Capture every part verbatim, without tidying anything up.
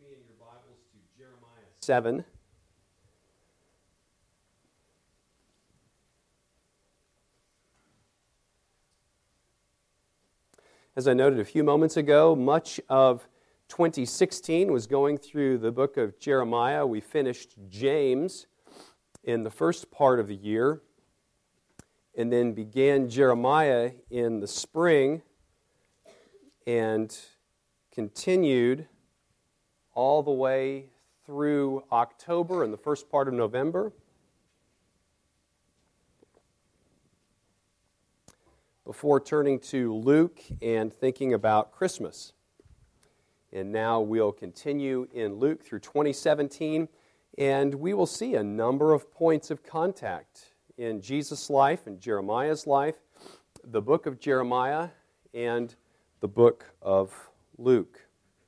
me in your Bibles to Jeremiah seven. As I noted a few moments ago, much of twenty sixteen was going through the book of Jeremiah. We finished James in the first part of the year, and then began Jeremiah in the spring, and continued all the way through October and the first part of November. Before turning to Luke and thinking about Christmas. And now we'll continue in Luke through twenty seventeen, and we will see a number of points of contact in Jesus' life and Jeremiah's life, the book of Jeremiah, and the book of Luke.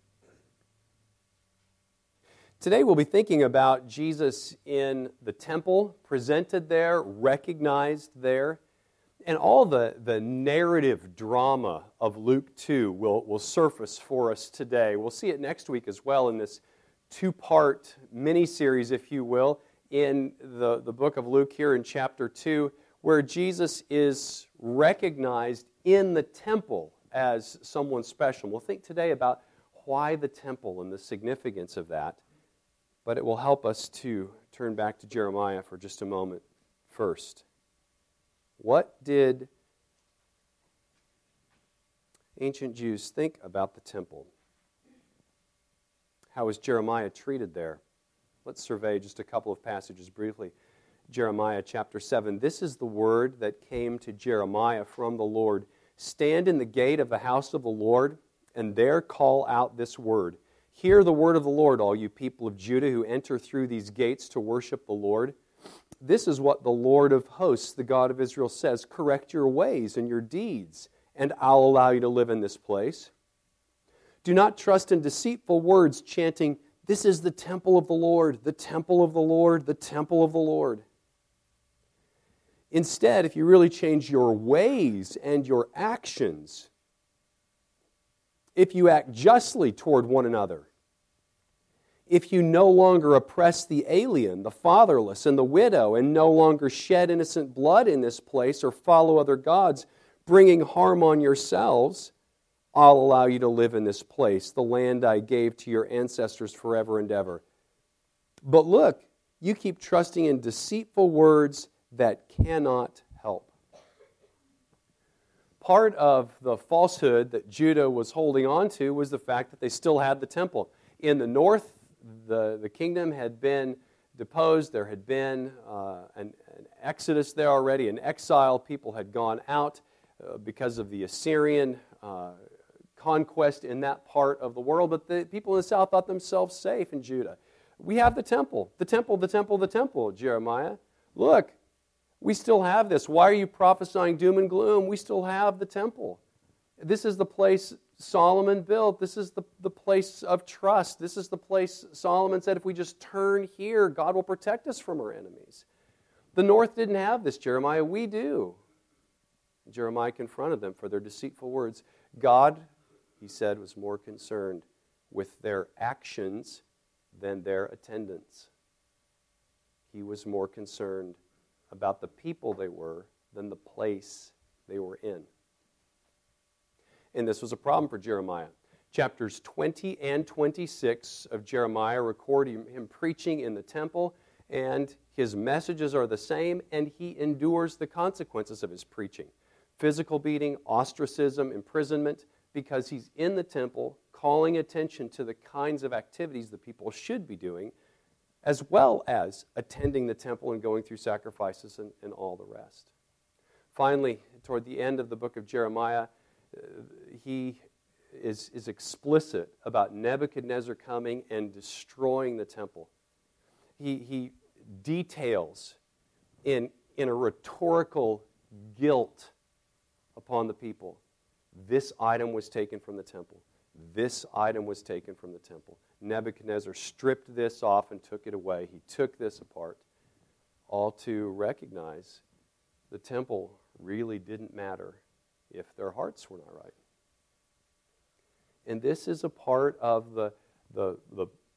Today we'll be thinking about Jesus in the temple, presented there, recognized there, and all the, the narrative drama of Luke two will, will surface for us today. We'll see it next week as well in this two-part mini-series, if you will, in the, the book of Luke here in chapter two, where Jesus is recognized in the temple as someone special. We'll think today about why the temple and the significance of that, but it will help us to turn back to Jeremiah for just a moment first. What did ancient Jews think about the temple? How was Jeremiah treated there? Let's survey just a couple of passages briefly. Jeremiah chapter seven. This is the word that came to Jeremiah from the Lord. Stand in the gate of the house of the Lord, and there call out this word. Hear the word of the Lord, all you people of Judah who enter through these gates to worship the Lord. This is what the Lord of hosts, the God of Israel, says. Correct your ways and your deeds, and I'll allow you to live in this place. Do not trust in deceitful words, chanting, this is the temple of the Lord, the temple of the Lord, the temple of the Lord. Instead, if you really change your ways and your actions, if you act justly toward one another, if you no longer oppress the alien, the fatherless, and the widow, and no longer shed innocent blood in this place or follow other gods, bringing harm on yourselves, I'll allow you to live in this place, the land I gave to your ancestors forever and ever. But look, you keep trusting in deceitful words that cannot help. Part of the falsehood that Judah was holding on to was the fact that they still had the temple. In the north, the, the kingdom had been deposed. There had been uh, an, an exodus there already, an exile. People had gone out uh, because of the Assyrian uh, conquest in that part of the world. But the people in the south thought themselves safe in Judah. We have the temple, the temple, the temple, the temple, Jeremiah. Look, we still have this. Why are you prophesying doom and gloom? We still have the temple. This is the place Solomon built. This is the, the place of trust. This is the place Solomon said if we just turn here, God will protect us from our enemies. The north didn't have this, Jeremiah. We do. Jeremiah confronted them for their deceitful words. God, he said, was more concerned with their actions than their attendance. He was more concerned about the people they were than the place they were in. And this was a problem for Jeremiah. Chapters twenty and twenty-six of Jeremiah record him preaching in the temple, and his messages are the same, and he endures the consequences of his preaching. Physical beating, ostracism, imprisonment, because he's in the temple calling attention to the kinds of activities the people should be doing, as well as attending the temple and going through sacrifices and, and all the rest. Finally, toward the end of the book of Jeremiah, uh, he is, is explicit about Nebuchadnezzar coming and destroying the temple. He, he details in, in a rhetorical guilt upon the people. This item was taken from the temple. This item was taken from the temple. Nebuchadnezzar stripped this off and took it away. He took this apart, all to recognize the temple really didn't matter if their hearts were not right. And this is a part of the, the, the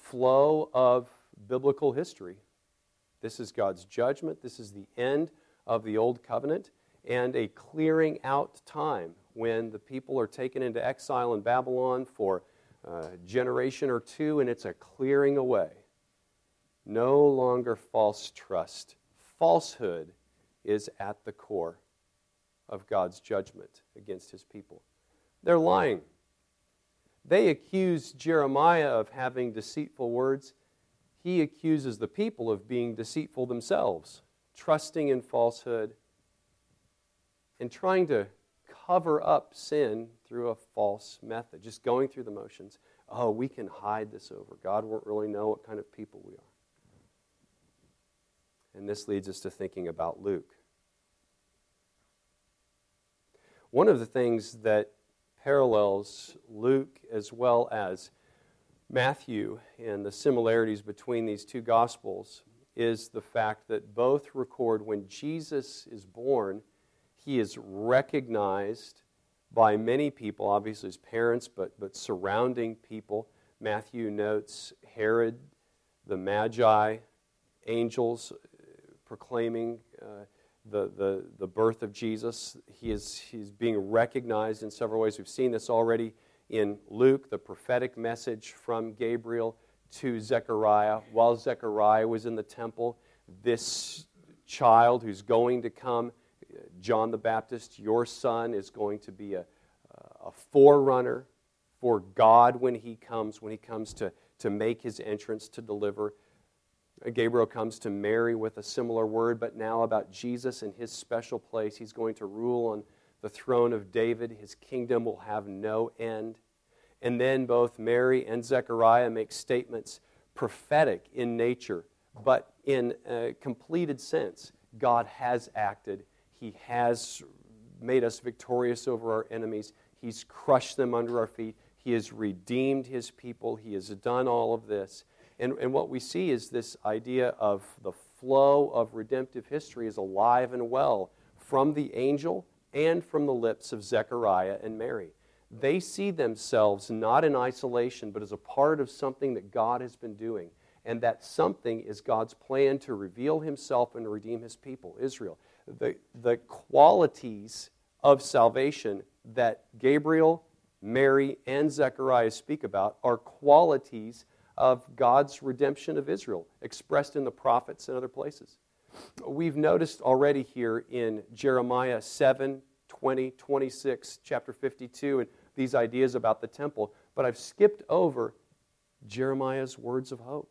flow of biblical history. This is God's judgment. This is the end of the Old Covenant and a clearing out time when the people are taken into exile in Babylon for a generation or two, and it's a clearing away. No longer false trust. Falsehood is at the core of God's judgment against his people. They're lying. They accuse Jeremiah of having deceitful words. He accuses the people of being deceitful themselves, trusting in falsehood, and trying to cover up sin through a false method, just going through the motions. Oh, we can hide this over. God won't really know what kind of people we are. And this leads us to thinking about Luke. One of the things that parallels Luke as well as Matthew and the similarities between these two Gospels is the fact that both record when Jesus is born, he is recognized by many people, obviously his parents, but, but surrounding people. Matthew notes Herod, the Magi, angels proclaiming uh, the, the, the birth of Jesus. He is he's being recognized in several ways. We've seen this already in Luke, the prophetic message from Gabriel to Zechariah. While Zechariah was in the temple, this child who's going to come, John the Baptist, your son, is going to be a, a forerunner for God when he comes, when he comes to, to make his entrance to deliver. Gabriel comes to Mary with a similar word, but now about Jesus and his special place. He's going to rule on the throne of David. His kingdom will have no end. And then both Mary and Zechariah make statements prophetic in nature, but in a completed sense. God has acted. He has made us victorious over our enemies. He's crushed them under our feet. He has redeemed his people. He has done all of this. And, and what we see is this idea of the flow of redemptive history is alive and well from the angel and from the lips of Zechariah and Mary. They see themselves not in isolation, but as a part of something that God has been doing. And that something is God's plan to reveal himself and redeem his people, Israel. The, the qualities of salvation that Gabriel, Mary, and Zechariah speak about are qualities of God's redemption of Israel, expressed in the prophets and other places. We've noticed already here in Jeremiah seven, twenty, twenty-six, chapter fifty-two, and these ideas about the temple, but I've skipped over Jeremiah's words of hope.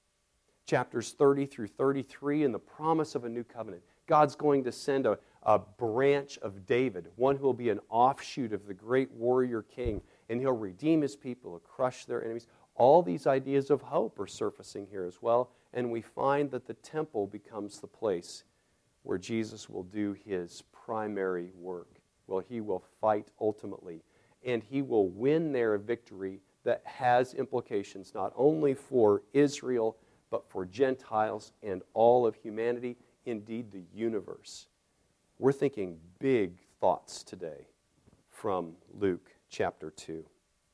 Chapters thirty through thirty-three and the promise of a new covenant. God's going to send a, a branch of David, one who will be an offshoot of the great warrior king, and he'll redeem his people, he'll crush their enemies. All these ideas of hope are surfacing here as well, and we find that the temple becomes the place where Jesus will do his primary work. Well, he will fight ultimately, and he will win there a victory that has implications not only for Israel, but for Gentiles and all of humanity, indeed the universe. We're thinking big thoughts today from Luke chapter two.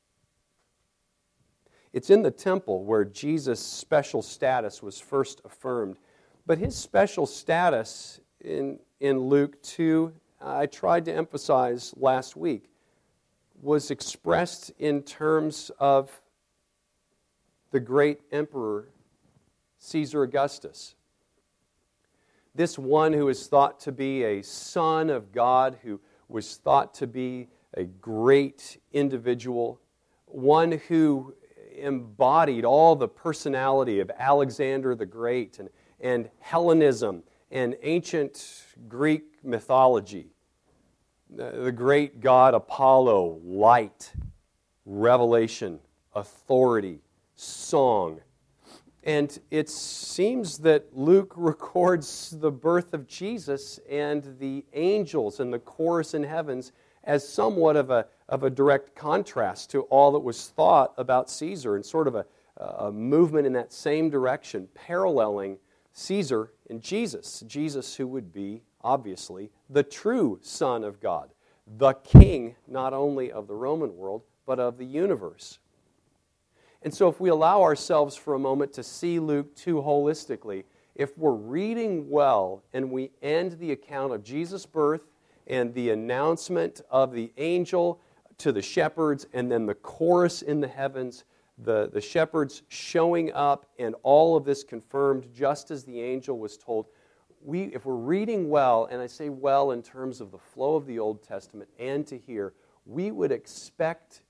It's in the temple where Jesus' special status was first affirmed. But his special status in, in Luke two, I tried to emphasize last week, was expressed in terms of the great emperor, Caesar Augustus. This one who is thought to be a son of God, who was thought to be a great individual, one who embodied all the personality of Alexander the Great and, and Hellenism and ancient Greek mythology. The, the great god Apollo, light, revelation, authority, song. And it seems that Luke records the birth of Jesus and the angels and the chorus in heavens as somewhat of a, of a direct contrast to all that was thought about Caesar, and sort of a, a movement in that same direction, paralleling Caesar and Jesus. Jesus who would be, obviously, the true Son of God, the King not only of the Roman world, but of the universe. And so if we allow ourselves for a moment to see Luke two holistically, if we're reading well and we end the account of Jesus' birth and the announcement of the angel to the shepherds and then the chorus in the heavens, the, the shepherds showing up and all of this confirmed just as the angel was told, we, if we're reading well, and I say well in terms of the flow of the Old Testament and to here, we would expect,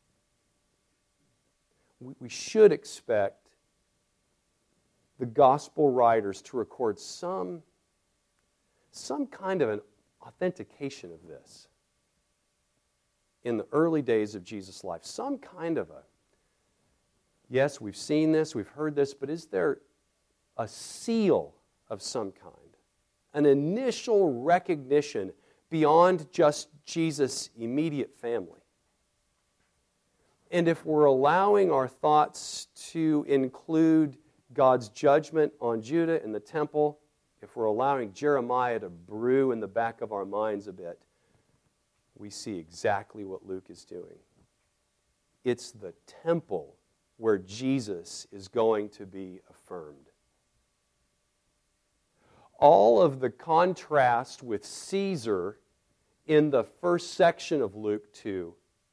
we, we should expect the gospel writers to record some, some kind of an authentication of this in the early days of Jesus' life. Some kind of a, yes, we've seen this, we've heard this, but is there a seal of some kind? An initial recognition beyond just Jesus' immediate family? And if we're allowing our thoughts to include God's judgment on Judah and the temple, if we're allowing Jeremiah to brew in the back of our minds a bit, we see exactly what Luke is doing. It's the temple where Jesus is going to be affirmed. All of the contrast with Caesar in the first section of Luke two,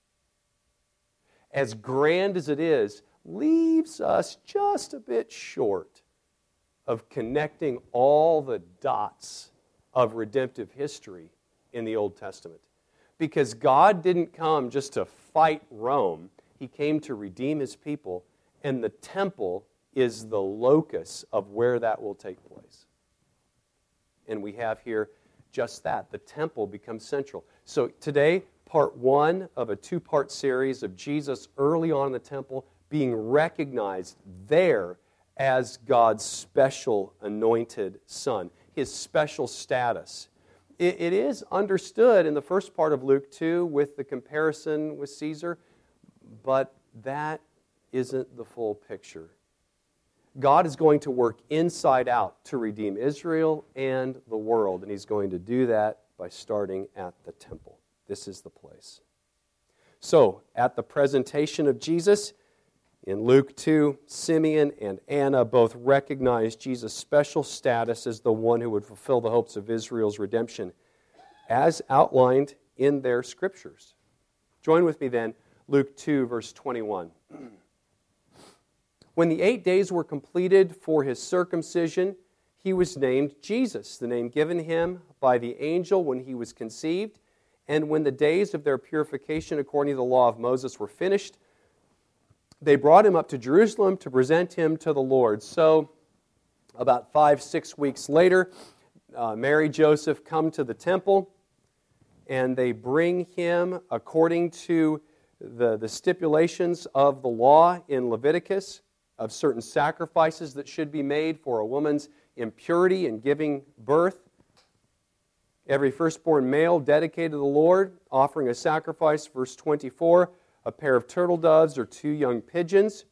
as grand as it is, leaves us just a bit short of connecting all the dots of redemptive history in the Old Testament. Because God didn't come just to fight Rome. He came to redeem His people, and the temple is the locus of where that will take place. And we have here just that. The temple becomes central. So today, part one of a two-part series of Jesus early on in the temple being recognized there as God's special anointed Son, His special status. It, it is understood in the first part of Luke two with the comparison with Caesar, but that isn't the full picture. God is going to work inside out to redeem Israel and the world, and He's going to do that by starting at the temple. This is the place. So, at the presentation of Jesus, in Luke two, Simeon and Anna both recognize Jesus' special status as the one who would fulfill the hopes of Israel's redemption, as outlined in their scriptures. Join with me then, Luke two, verse twenty-one. When the eight days were completed for his circumcision, he was named Jesus, the name given him by the angel when he was conceived. And when the days of their purification according to the law of Moses were finished, they brought him up to Jerusalem to present him to the Lord. So, about five, six weeks later, uh, Mary, Joseph come to the temple, and they bring him according to the, the stipulations of the law in Leviticus, of certain sacrifices that should be made for a woman's impurity in giving birth. Every firstborn male dedicated to the Lord, offering a sacrifice, verse twenty-four, a pair of turtle doves or two young pigeons.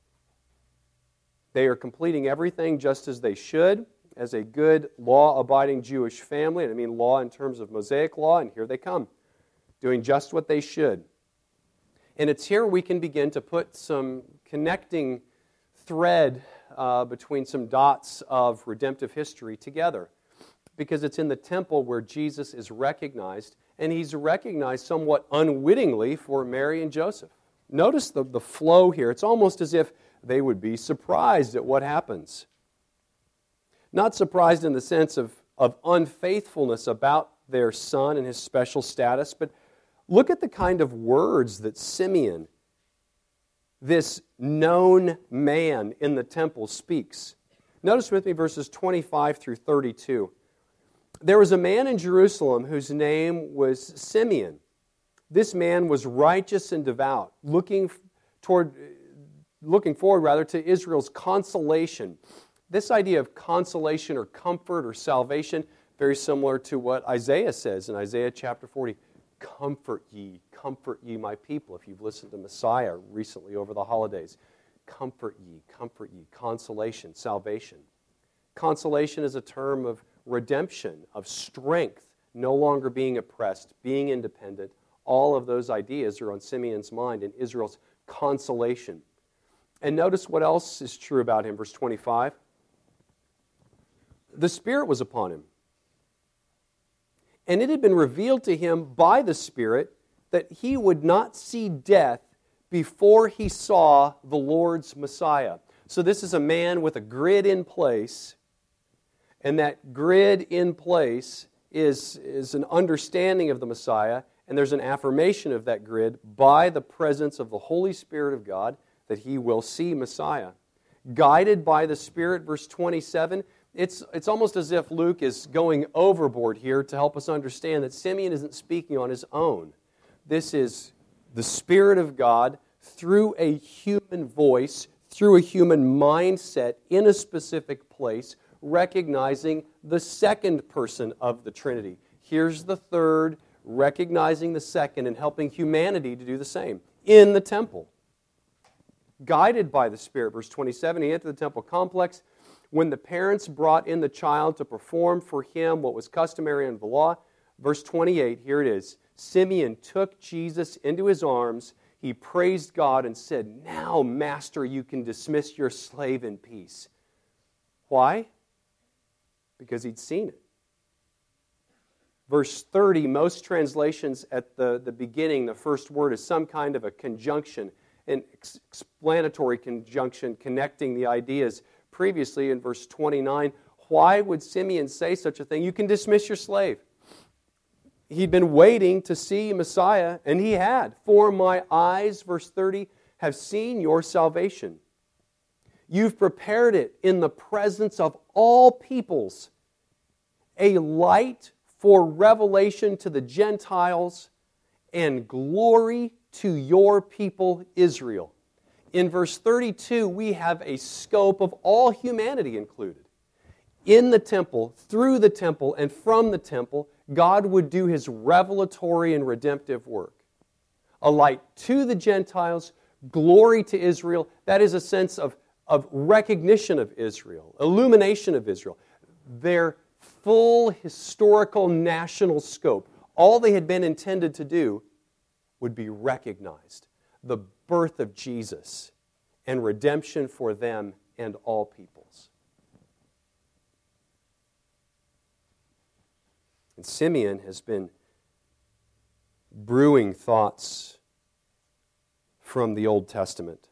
They are completing everything just as they should, as a good law-abiding Jewish family. And I mean law in terms of Mosaic law, and here they come, doing just what they should. And it's here we can begin to put some connecting thread uh, between some dots of redemptive history together. Because it's in the temple where Jesus is recognized, and He's recognized somewhat unwittingly for Mary and Joseph. Notice the, the flow here. It's almost as if they would be surprised at what happens. Not surprised in the sense of, of unfaithfulness about their son and his special status, but look at the kind of words that Simeon, this known man in the temple, speaks. Notice with me verses twenty-five through thirty-two. There was a man in Jerusalem whose name was Simeon. This man was righteous and devout, looking toward, looking forward rather to Israel's consolation. This idea of consolation or comfort or salvation, very similar to what Isaiah says in Isaiah chapter forty. Comfort ye, comfort ye my people. If you've listened to Messiah recently over the holidays, comfort ye, comfort ye, consolation, salvation. Consolation is a term of redemption, of strength, no longer being oppressed, being independent. All of those ideas are on Simeon's mind in Israel's consolation. And notice what else is true about him, verse twenty-five. The Spirit was upon him. And it had been revealed to him by the Spirit that he would not see death before he saw the Lord's Messiah. So this is a man with a grid in place, and that grid in place is, is an understanding of the Messiah, and there's an affirmation of that grid by the presence of the Holy Spirit of God that he will see Messiah. Guided by the Spirit, verse twenty-seven, it's, it's almost as if Luke is going overboard here to help us understand that Simeon isn't speaking on his own. This is the Spirit of God through a human voice, through a human mindset in a specific place, recognizing the second person of the Trinity. Here's the third, recognizing the second and helping humanity to do the same in the temple. Guided by the Spirit, verse twenty-seven, he entered the temple complex. When the parents brought in the child to perform for him what was customary in the law, verse twenty-eight, here it is. Simeon took Jesus into his arms. He praised God and said, "Now, Master, you can dismiss your slave in peace." Why? Because he'd seen it. Verse thirty, most translations at the, the beginning, the first word is some kind of a conjunction, an explanatory conjunction connecting the ideas. Previously in verse twenty-nine, why would Simeon say such a thing? You can dismiss your slave. He'd been waiting to see Messiah, and he had. For my eyes, verse thirty, have seen your salvation. You've prepared it in the presence of all peoples, a light for revelation to the Gentiles and glory to your people Israel. In verse thirty-two, we have a scope of all humanity included. In the temple, through the temple, and from the temple, God would do His revelatory and redemptive work. A light to the Gentiles, glory to Israel. That is a sense of, of recognition of Israel, illumination of Israel. Their full historical national scope, all they had been intended to do, would be recognized. The birth of Jesus and redemption for them and all peoples. And Simeon has been brewing thoughts from the Old Testament.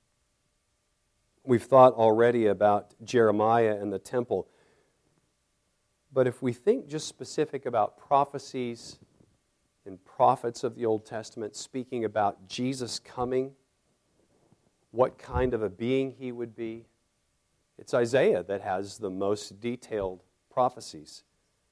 We've thought already about Jeremiah and the temple. But if we think just specific about prophecies and prophets of the Old Testament speaking about Jesus coming, what kind of a being He would be, it's Isaiah that has the most detailed prophecies.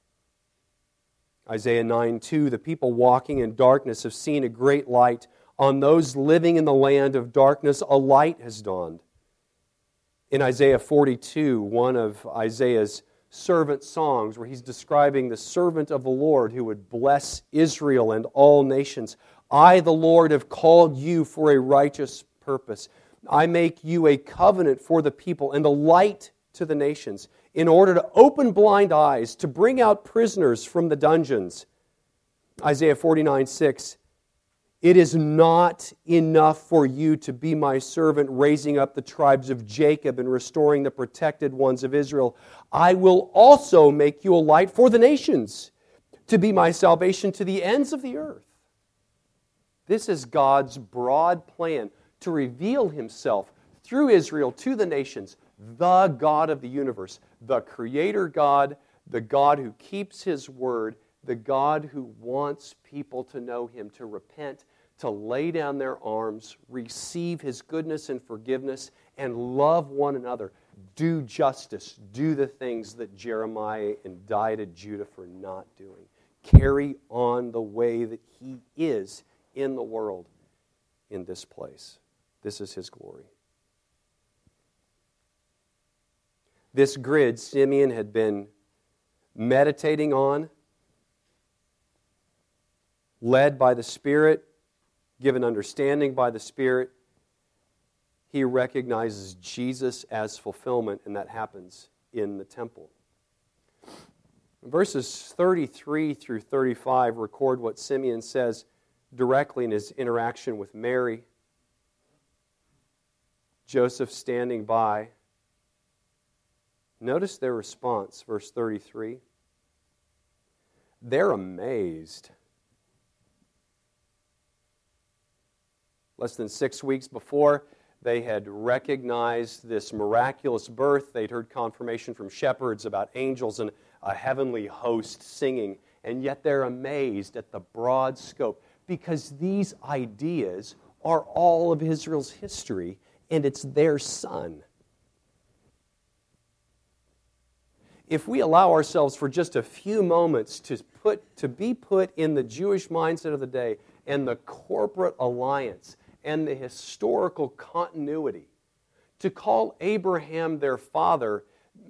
Isaiah nine two, the people walking in darkness have seen a great light. On those living in the land of darkness, a light has dawned. In Isaiah forty-two, one of Isaiah's servant songs, where he's describing the servant of the Lord who would bless Israel and all nations. I, the Lord, have called you for a righteous purpose. I make you a covenant for the people and a light to the nations, in order to open blind eyes, to bring out prisoners from the dungeons. Isaiah forty-nine six, it is not enough for you to be my servant, raising up the tribes of Jacob and restoring the protected ones of Israel. I will also make you a light for the nations, to be my salvation to the ends of the earth. This is God's broad plan to reveal Himself through Israel to the nations, the God of the universe, the Creator God, the God who keeps His word, the God who wants people to know Him, to repent, to lay down their arms, receive His goodness and forgiveness, and love one another. Do justice. Do the things that Jeremiah indicted Judah for not doing. Carry on the way that He is in the world, in this place. This is His glory. This grid Simeon had been meditating on, led by the Spirit, given understanding by the Spirit. He recognizes Jesus as fulfillment, and that happens in the temple. Verses thirty-three through thirty-five record what Simeon says directly in his interaction with Mary. Joseph standing by. Notice their response, verse thirty-three. They're amazed. Less than six weeks before, they had recognized this miraculous birth. They'd heard confirmation from shepherds about angels and a heavenly host singing, and yet they're amazed at the broad scope because these ideas are all of Israel's history, and it's their son. If we allow ourselves for just a few moments to put to be put in the Jewish mindset of the day and the corporate alliance and the historical continuity, to call Abraham their father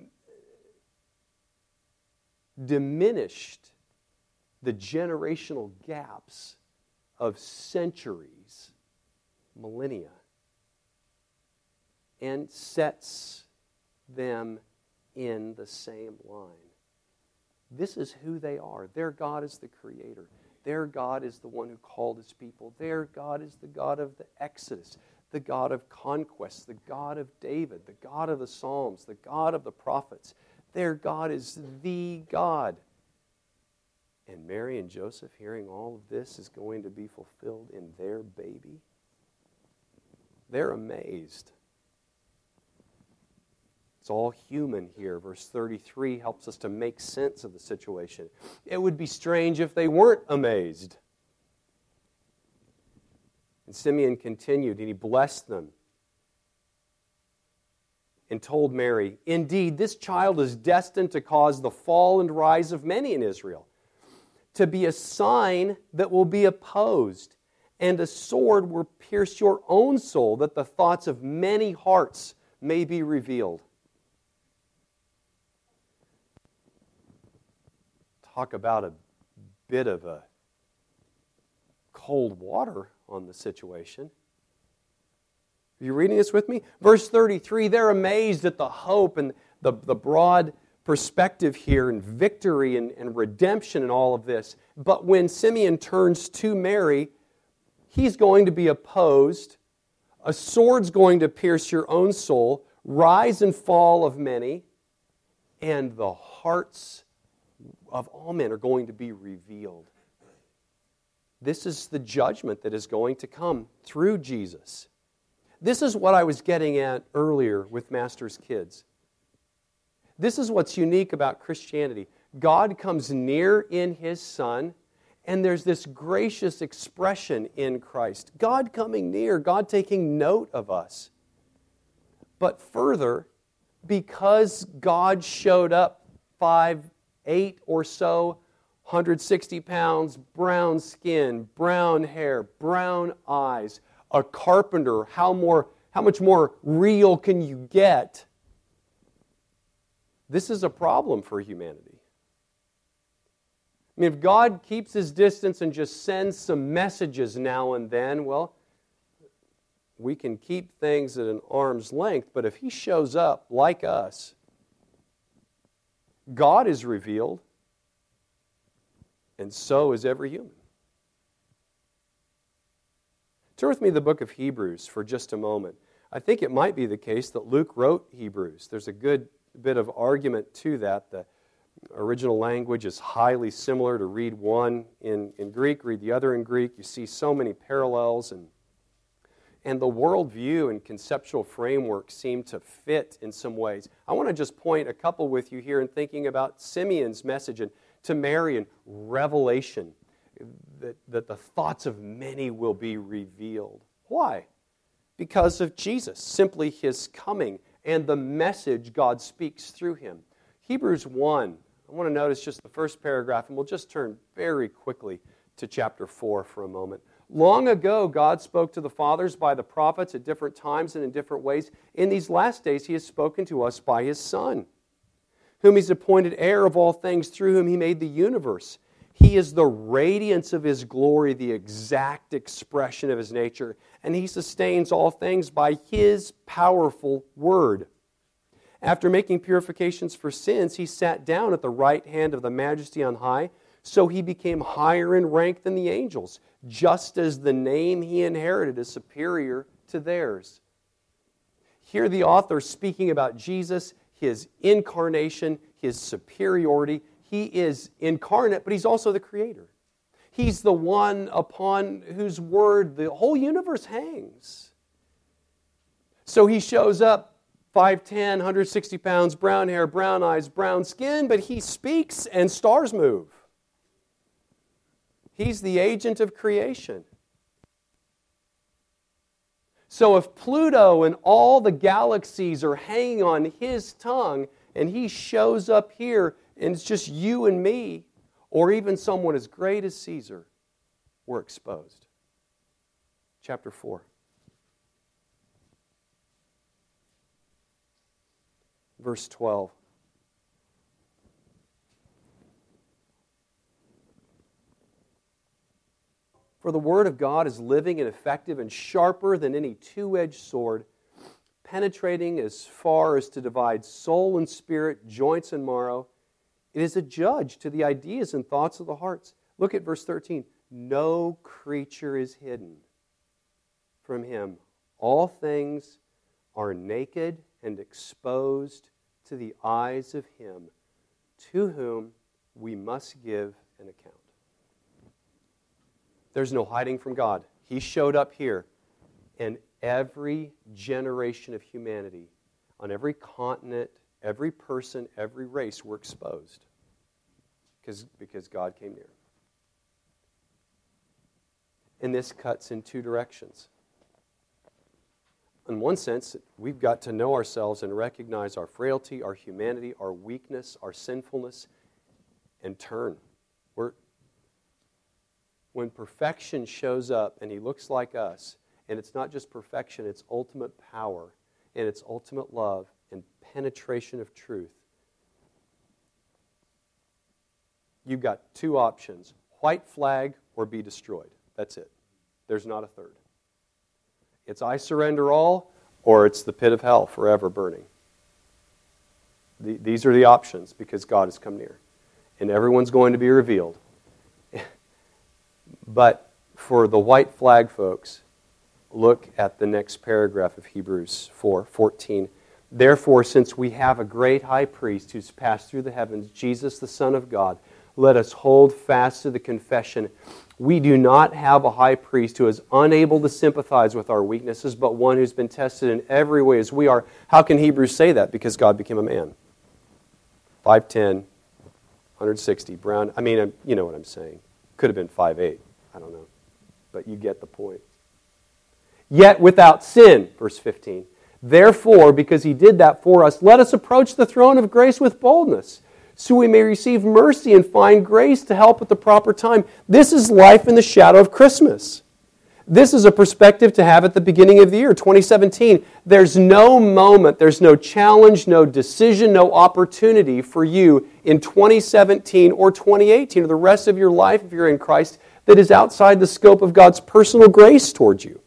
diminished the generational gaps of centuries, millennia, and sets them in the same line. This is who they are. Their God is the Creator. Their God is the one who called His people. Their God is the God of the Exodus, the God of conquest, the God of David, the God of the Psalms, the God of the prophets. Their God is the God. And Mary and Joseph, hearing all of this is going to be fulfilled in their baby. They're amazed. It's all human here. Verse thirty-three helps us to make sense of the situation. It would be strange if they weren't amazed. And Simeon continued, and he blessed them and told Mary, "Indeed, this child is destined to cause the fall and rise of many in Israel, to be a sign that will be opposed, and a sword will pierce your own soul, that the thoughts of many hearts may be revealed." Talk about a bit of a cold water on the situation. Are you reading this with me? Verse thirty-three, they're amazed at the hope and the, the broad perspective here and victory and, and redemption and all of this. But when Simeon turns to Mary, he's going to be opposed. A sword's going to pierce your own soul, rise and fall of many, and the hearts of all men are going to be revealed. This is the judgment that is going to come through Jesus. This is what I was getting at earlier with Master's Kids. This is what's unique about Christianity. God comes near in His Son, and there's this gracious expression in Christ. God coming near, God taking note of us. But further, because God showed up five Eight or so, one hundred sixty pounds, brown skin, brown hair, brown eyes, a carpenter, how more, how much more real can you get? This is a problem for humanity. I mean, if God keeps His distance and just sends some messages now and then, well, we can keep things at an arm's length, but if He shows up like us, God is revealed, and so is every human. Turn with me to the book of Hebrews for just a moment. I think it might be the case that Luke wrote Hebrews. There's a good bit of argument to that. The original language is highly similar. To read one in, in Greek, read the other in Greek. You see so many parallels, and And the worldview and conceptual framework seem to fit in some ways. I want to just point a couple with you here in thinking about Simeon's message and to Mary and revelation, that, that the thoughts of many will be revealed. Why? Because of Jesus, simply His coming and the message God speaks through Him. Hebrews one, I want to notice just the first paragraph, and we'll just turn very quickly to chapter four for a moment. Long ago, God spoke to the fathers by the prophets at different times and in different ways. In these last days, He has spoken to us by His Son, whom He's appointed heir of all things, through whom He made the universe. He is the radiance of His glory, the exact expression of His nature, and He sustains all things by His powerful word. After making purifications for sins, He sat down at the right hand of the Majesty on high, so He became higher in rank than the angels, just as the name He inherited is superior to theirs. Here the author speaking about Jesus, his incarnation, his superiority. He is incarnate, but he's also the creator. He's the one upon whose word the whole universe hangs. So he shows up, five ten, one hundred sixty pounds, brown hair, brown eyes, brown skin, but he speaks and stars move. He's the agent of creation. So if Pluto and all the galaxies are hanging on his tongue, and he shows up here, and it's just you and me, or even someone as great as Caesar, we're exposed. Chapter four. Verse twelve. For the word of God is living and effective and sharper than any two-edged sword, penetrating as far as to divide soul and spirit, joints and marrow. It is a judge to the ideas and thoughts of the hearts. Look at verse thirteen. No creature is hidden from him. All things are naked and exposed to the eyes of him to whom we must give an account. There's no hiding from God. He showed up here, and every generation of humanity, on every continent, every person, every race, were exposed because, because God came near. And this cuts in two directions. In one sense, we've got to know ourselves and recognize our frailty, our humanity, our weakness, our sinfulness, and turn. We're, when perfection shows up and he looks like us, and it's not just perfection, it's ultimate power, and it's ultimate love and penetration of truth, you've got two options: white flag or be destroyed. That's it. There's not a third. It's I surrender all, or it's the pit of hell forever burning. The, these are the options because God has come near. And everyone's going to be revealed. But for the white flag folks, look at the next paragraph of Hebrews four fourteen. Therefore, since we have a great high priest who's passed through the heavens, Jesus the Son of God, let us hold fast to the confession. We do not have a high priest who is unable to sympathize with our weaknesses, but one who's been tested in every way as we are. How can Hebrews say that? Because God became a man. five ten, one hundred sixty, brown. I mean, you know what I'm saying. Could have been five eight. I don't know. But you get the point. Yet without sin, verse fifteen. Therefore, because he did that for us, let us approach the throne of grace with boldness, so we may receive mercy and find grace to help at the proper time. This is life in the shadow of Christmas. This is a perspective to have at the beginning of the year, twenty seventeen. There's no moment, there's no challenge, no decision, no opportunity for you in twenty seventeen or twenty eighteen or the rest of your life, if you're in Christ, that is outside the scope of God's personal grace towards you.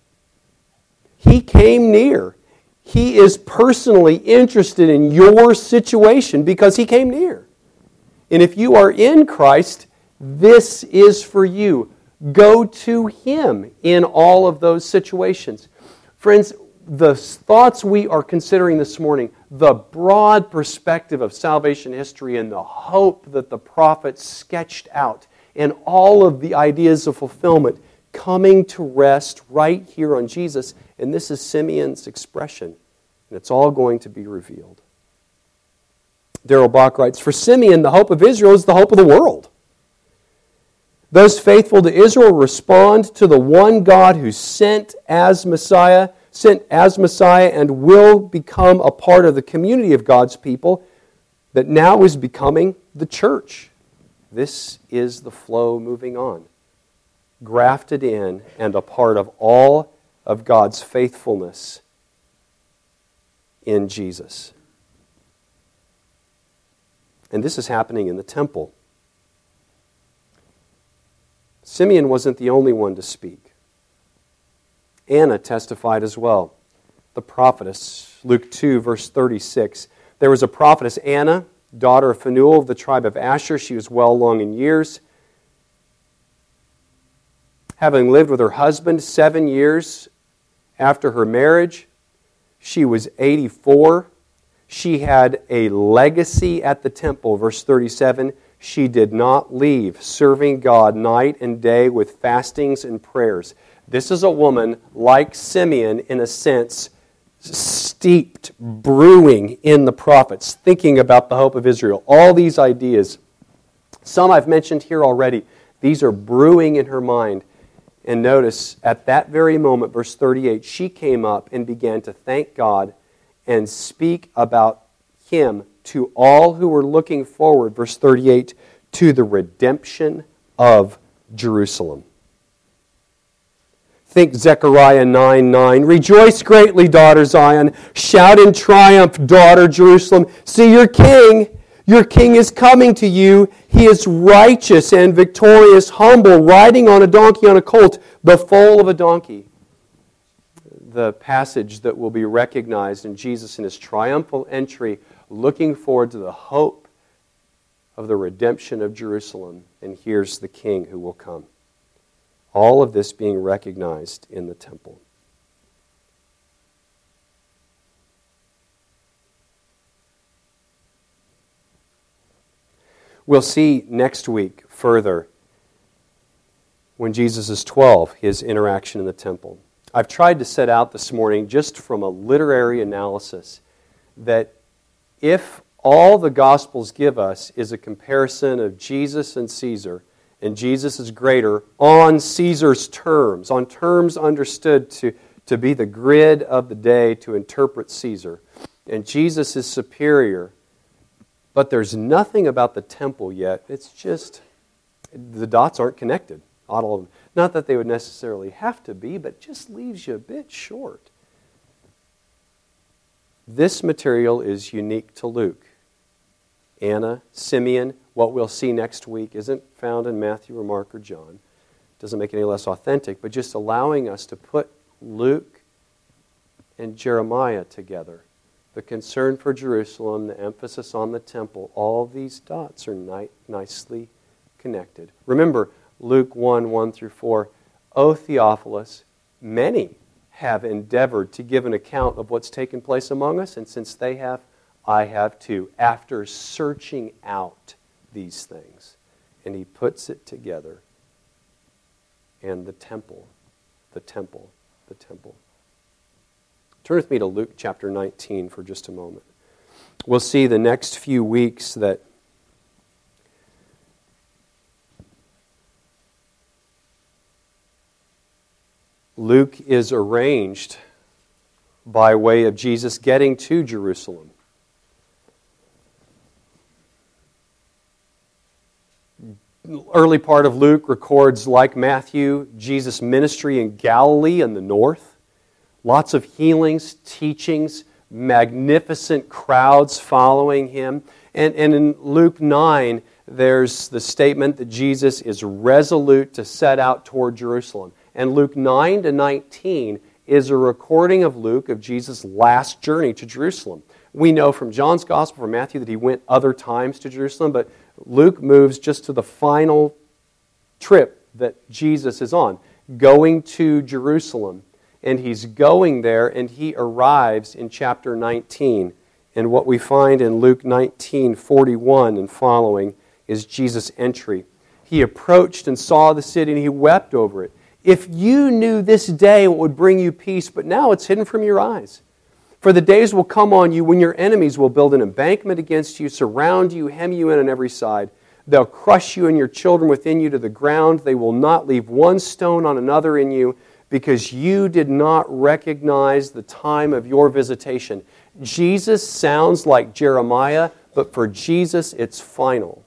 He came near. He is personally interested in your situation because he came near. And if you are in Christ, this is for you. Go to him in all of those situations. Friends, the thoughts we are considering this morning, the broad perspective of salvation history and the hope that the prophets sketched out, and all of the ideas of fulfillment coming to rest right here on Jesus. And this is Simeon's expression. And it's all going to be revealed. Darrell Bach writes, for Simeon, the hope of Israel is the hope of the world. Those faithful to Israel respond to the one God who sent as Messiah, sent as Messiah and will become a part of the community of God's people that now is becoming the church. This is the flow moving on. Grafted in and a part of all of God's faithfulness in Jesus. And this is happening in the temple. Simeon wasn't the only one to speak. Anna testified as well. The prophetess, Luke two, verse thirty-six. There was a prophetess, Anna, daughter of Phanuel of the tribe of Asher. She was well along in years. Having lived with her husband seven years after her marriage, She was eighty-four. She had a legacy at the temple. Verse thirty-seven, she did not leave, serving God night and day with fastings and prayers. This is a woman like Simeon, in a sense, steeped, brewing in the prophets, thinking about the hope of Israel. All these ideas, some I've mentioned here already, these are brewing in her mind. And notice, at that very moment, verse thirty-eight, she came up and began to thank God and speak about Him to all who were looking forward, verse thirty-eight, to the redemption of Jerusalem. Think Zechariah nine nine. Rejoice greatly, daughter Zion. Shout in triumph, daughter Jerusalem. See your king. Your king is coming to you. He is righteous and victorious, humble, riding on a donkey, on a colt, the foal of a donkey. The passage that will be recognized in Jesus in His triumphal entry, looking forward to the hope of the redemption of Jerusalem. And here's the king who will come. All of this being recognized in the temple. We'll see next week further, when Jesus is twelve, His interaction in the temple. I've tried to set out this morning, just from a literary analysis, that if all the Gospels give us is a comparison of Jesus and Caesar, and Jesus is greater on Caesar's terms, on terms understood to, to be the grid of the day to interpret Caesar, and Jesus is superior, but there's nothing about the temple yet. It's just, the dots aren't connected. All of them. Not that they would necessarily have to be, but just leaves you a bit short. This material is unique to Luke. Anna, Simeon, what we'll see next week isn't found in Matthew or Mark or John. Doesn't make it any less authentic, but just allowing us to put Luke and Jeremiah together. The concern for Jerusalem, the emphasis on the temple, all these dots are ni- nicely connected. Remember, Luke one, one through four, O Theophilus, many have endeavored to give an account of what's taken place among us, and since they have, I have too, after searching out these things. And he puts it together. And the temple, the temple, the temple. Turn with me to Luke chapter nineteen for just a moment. We'll see the next few weeks that Luke is arranged by way of Jesus getting to Jerusalem. Early part of Luke records, like Matthew, Jesus' ministry in Galilee in the north. Lots of healings, teachings, magnificent crowds following Him. And, and in Luke nine, there's the statement that Jesus is resolute to set out toward Jerusalem. And Luke nine to nineteen is a recording of Luke of Jesus' last journey to Jerusalem. We know from John's Gospel, from Matthew, that He went other times to Jerusalem, but Luke moves just to the final trip that Jesus is on, going to Jerusalem. And He's going there, and He arrives in chapter nineteen. And what we find in Luke nineteen, forty-one and following is Jesus' entry. He approached and saw the city, and He wept over it. If you knew this day what would bring you peace, but now it's hidden from your eyes. For the days will come on you when your enemies will build an embankment against you, surround you, hem you in on every side. They'll crush you and your children within you to the ground. They will not leave one stone on another in you, because you did not recognize the time of your visitation. Jesus sounds like Jeremiah, but for Jesus it's final.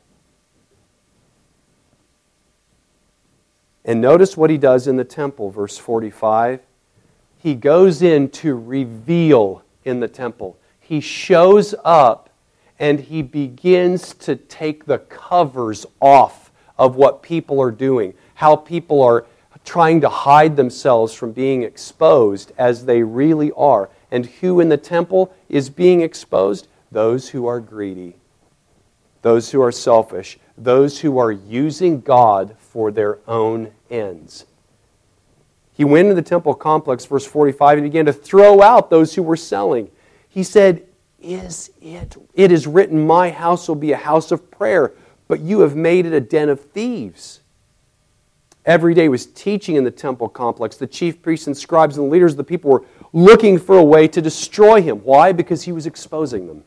And notice what He does in the temple, verse forty-five. He goes in to reveal in the temple. He shows up and He begins to take the covers off of what people are doing, how people are trying to hide themselves from being exposed as they really are. And who in the temple is being exposed? Those who are greedy, those who are selfish, those who are using God for their own ends. He went into the temple complex, verse forty-five, and began to throw out those who were selling. He said, Is it? It is written, my house will be a house of prayer, but you have made it a den of thieves. Every day he was teaching in the temple complex. The chief priests and scribes and the leaders of the people were looking for a way to destroy him. Why? Because he was exposing them.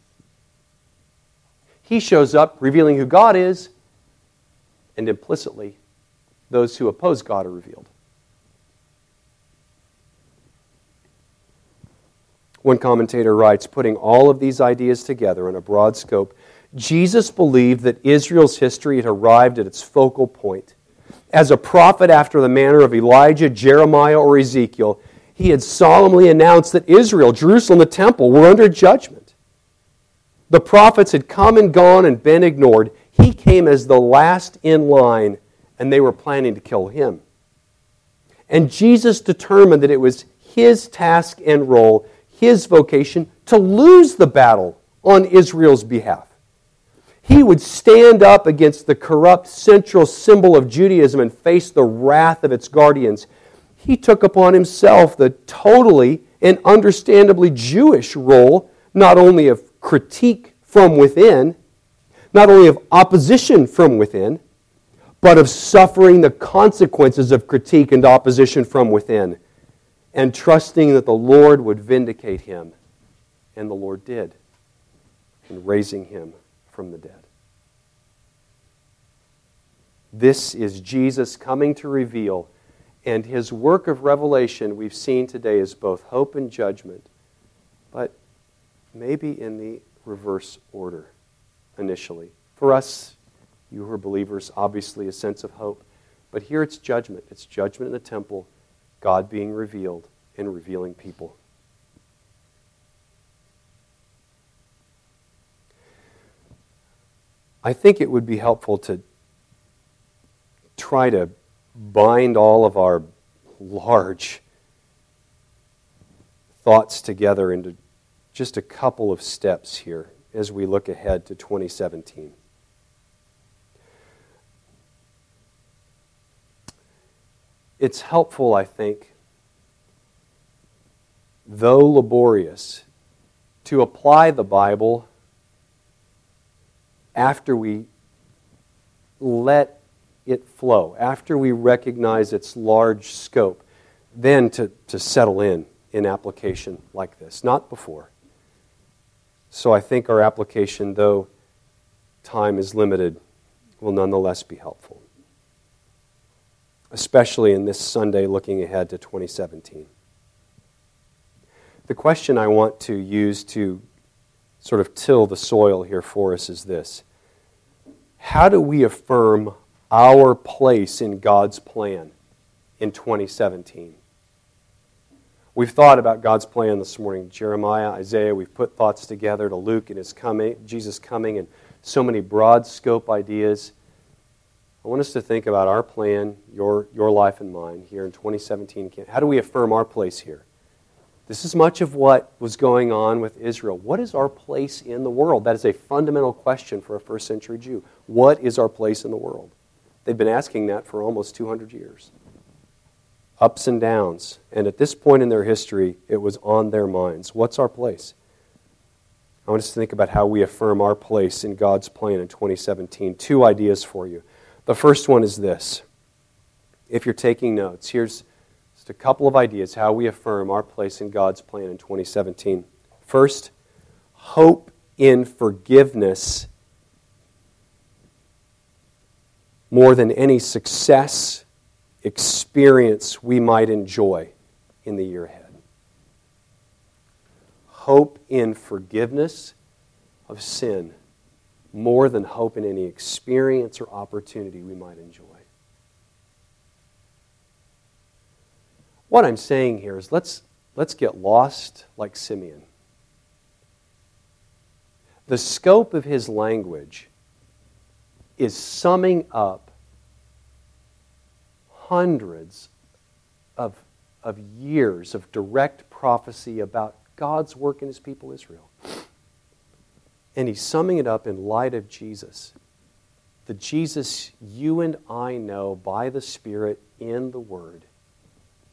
He shows up revealing who God is, and implicitly, those who oppose God are revealed. One commentator writes, putting all of these ideas together in a broad scope, Jesus believed that Israel's history had arrived at its focal point. As a prophet after the manner of Elijah, Jeremiah, or Ezekiel, he had solemnly announced that Israel, Jerusalem, the temple, were under judgment. The prophets had come and gone and been ignored. He came as the last in line, and they were planning to kill him. And Jesus determined that it was his task and role, his vocation, to lose the battle on Israel's behalf. He would stand up against the corrupt central symbol of Judaism and face the wrath of its guardians. He took upon himself the totally and understandably Jewish role, not only of critique from within, not only of opposition from within, but of suffering the consequences of critique and opposition from within, and trusting that the Lord would vindicate him. And the Lord did, in raising him from the dead. This is Jesus coming to reveal, and his work of revelation we've seen today is both hope and judgment, but maybe in the reverse order initially. For us, you who are believers, obviously a sense of hope, but here it's judgment. It's judgment in the temple, God being revealed and revealing people. I think it would be helpful to try to bind all of our large thoughts together into just a couple of steps here as we look ahead to twenty seventeen. It's helpful, I think, though laborious, to apply the Bible after we let it flow, after we recognize its large scope, then to, to settle in in application like this, not before. So I think our application, though time is limited, will nonetheless be helpful, especially in this Sunday looking ahead to twenty seventeen. The question I want to use to sort of till the soil here for us is this: how do we affirm our place in God's plan in twenty seventeen? We've thought about God's plan this morning. Jeremiah, Isaiah, we've put thoughts together to Luke and his coming, Jesus coming, and so many broad scope ideas. I want us to think about our plan, your, your life and mine, here in twenty seventeen. How do we affirm our place here? This is much of what was going on with Israel. What is our place in the world? That is a fundamental question for a first century Jew. What is our place in the world? They've been asking that for almost two hundred years. Ups and downs. And at this point in their history, it was on their minds. What's our place? I want us to think about how we affirm our place in God's plan in twenty seventeen. Two ideas for you. The first one is this. If you're taking notes, here's just a couple of ideas how we affirm our place in God's plan in twenty seventeen. First, hope in forgiveness more than any success, experience we might enjoy in the year ahead. Hope in forgiveness of sin more than hope in any experience or opportunity we might enjoy. What I'm saying here is let's, let's get lost like Simeon. The scope of his language is summing up hundreds of, of years of direct prophecy about God's work in his people Israel. And he's summing it up in light of Jesus. The Jesus you and I know by the Spirit in the Word.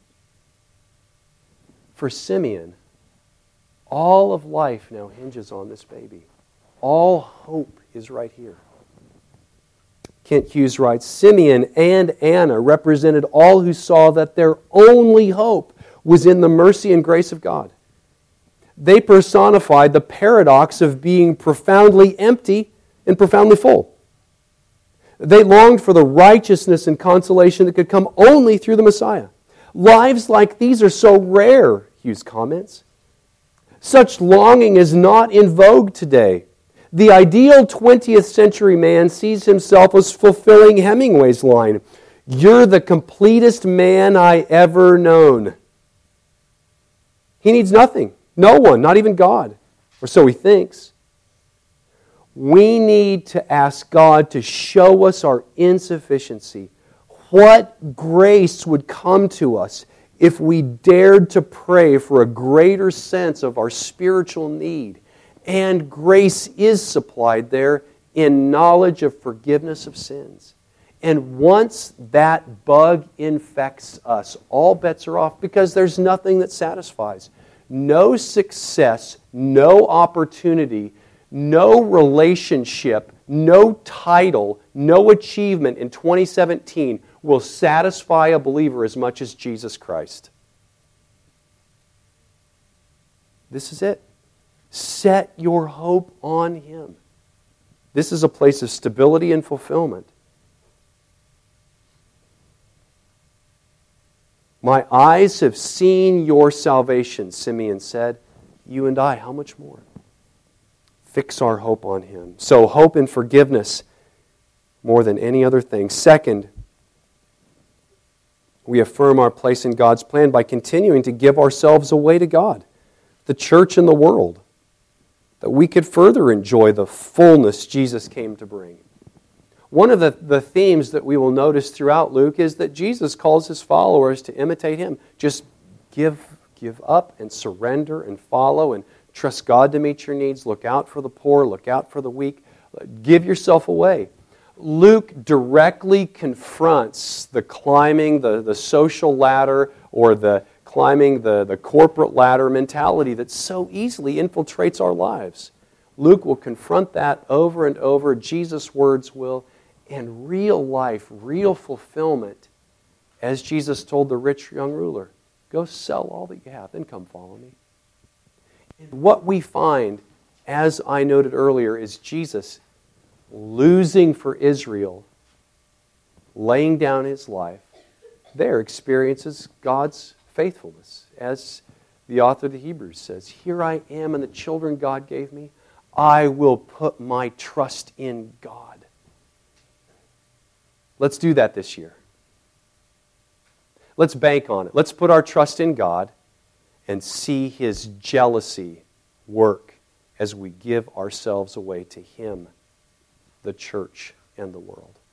For Simeon, all of life now hinges on this baby. All hope is right here. Kent Hughes writes, Simeon and Anna represented all who saw that their only hope was in the mercy and grace of God. They personified the paradox of being profoundly empty and profoundly full. They longed for the righteousness and consolation that could come only through the Messiah. Lives like these are so rare, Hughes comments. Such longing is not in vogue today. The ideal twentieth century man sees himself as fulfilling Hemingway's line, "You're the completest man I ever known." He needs nothing, no one, not even God, or so he thinks. We need to ask God to show us our insufficiency. What grace would come to us if we dared to pray for a greater sense of our spiritual need? And grace is supplied there in knowledge of forgiveness of sins. And once that bug infects us, all bets are off because there's nothing that satisfies. No success, no opportunity, no relationship, no title, no achievement in twenty seventeen will satisfy a believer as much as Jesus Christ. This is it. Set your hope on Him. This is a place of stability and fulfillment. My eyes have seen your salvation, Simeon said. You and I, how much more? Fix our hope on Him. So hope in forgiveness more than any other thing. Second, we affirm our place in God's plan by continuing to give ourselves away to God, the church and the world, that we could further enjoy the fullness Jesus came to bring. One of the, the themes that we will notice throughout Luke is that Jesus calls His followers to imitate Him. Just give, give up and surrender and follow and trust God to meet your needs. Look out for the poor. Look out for the weak. Give yourself away. Luke directly confronts the climbing the, the social ladder or the climbing the, the corporate ladder mentality that so easily infiltrates our lives. Luke will confront that over and over. Jesus' words will. And real life, real fulfillment, as Jesus told the rich young ruler, go sell all that you have, then come follow me. And what we find, as I noted earlier, is Jesus losing for Israel, laying down His life, there experiences God's faithfulness. As the author of the Hebrews says, here I am and the children God gave me. I will put my trust in God. Let's do that this year. Let's bank on it. Let's put our trust in God and see His jealousy work as we give ourselves away to Him, the church, and the world.